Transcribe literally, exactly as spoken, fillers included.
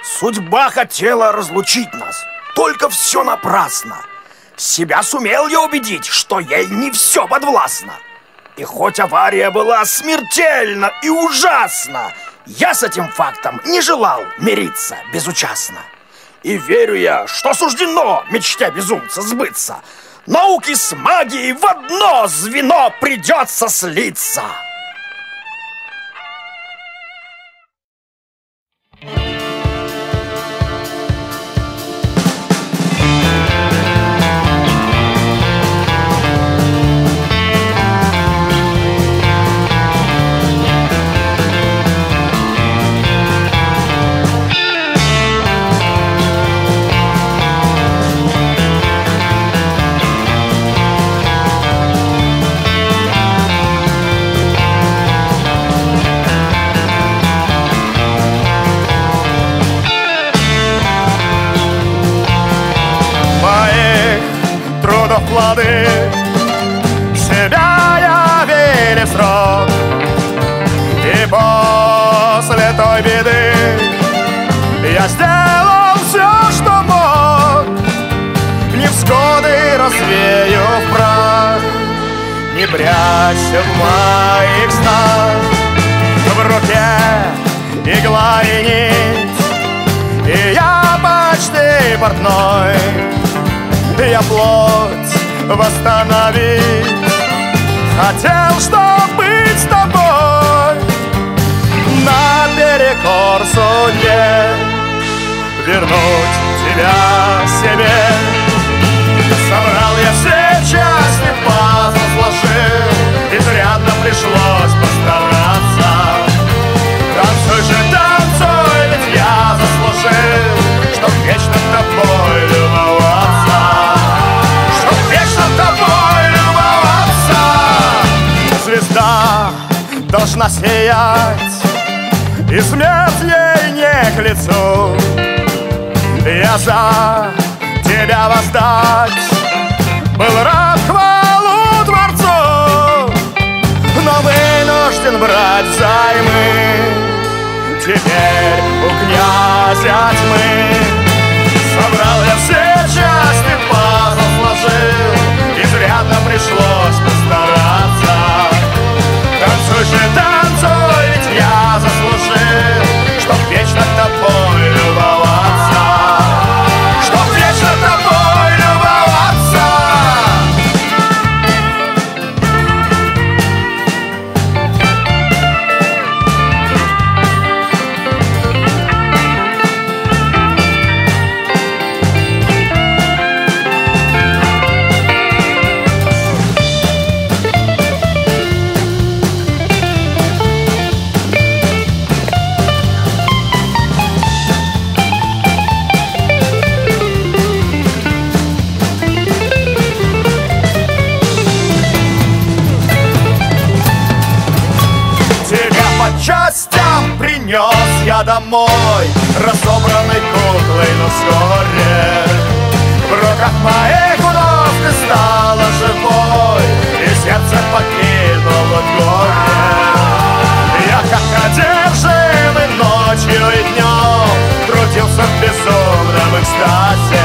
Судьба хотела разлучить нас, только все напрасно. Себя сумел я убедить, что ей не все подвластно. И хоть авария была смертельна и ужасна, я с этим фактом не желал мириться безучастно. И верю я, что суждено мечте безумца сбыться. Науки с магией в одно звено придется слиться. Плоды себя я верю в срок. И после той беды я сделал все, что мог. Невзгоды развею в прах, не прячься в моих снах. В руке игла и нить, и я почти портной. Я плоть восстановить хотел, чтоб быть с тобой. Наперекор судьбе вернуть тебя себе. Собрал я все части, пазл сложил, изрядно пришлось постараться. Танцуй же, танцуй, ведь я заслужил, чтоб вечно тобой любоваться. Звезда должна сиять, и смерть ей не к лицу. Я за тебя воздать был рад хвалу Творцу, но вынужден брать взаймы теперь у князя тьмы. Собрал я все части, пазл сложил, изрядно пришлось постараться. Танцуй же, танцуй, ведь я заслужил, чтоб вечно тобой любоваться. Чтоб вечно тобой любоваться. Частям принес я домой разобранной куклой, но вскоре в руках моих вновь ты стала живой, и сердце покинуло горе. Я как одержимый ночью и днем трудился в безумном экстазе.